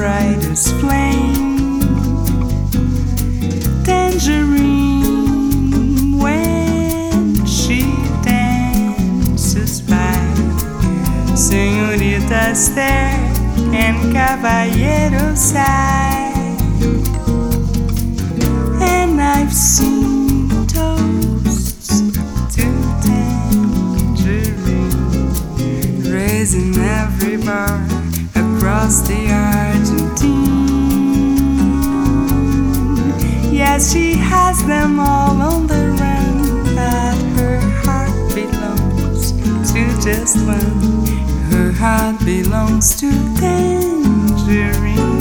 brightest flame. Tangerine when she dances by. Senhoritas there and caballeros sigh. And I've seen toasts to tangerine raised in every bar across the Argentine. Yes, she has them all on the run, but her heart belongs to just one. Her heart belongs to Tangerine.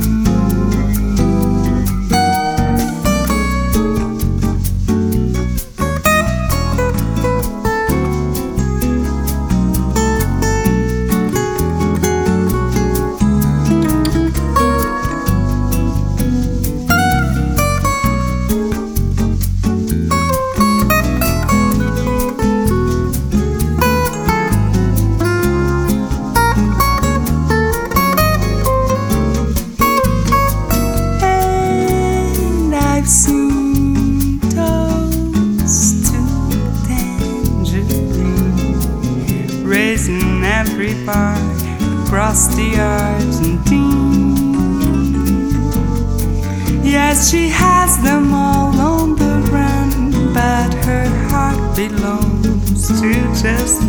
I've seen toasts to tangerine raised in every bar across the Argentine. Yes, she has them all on the run, but her heart belongs to just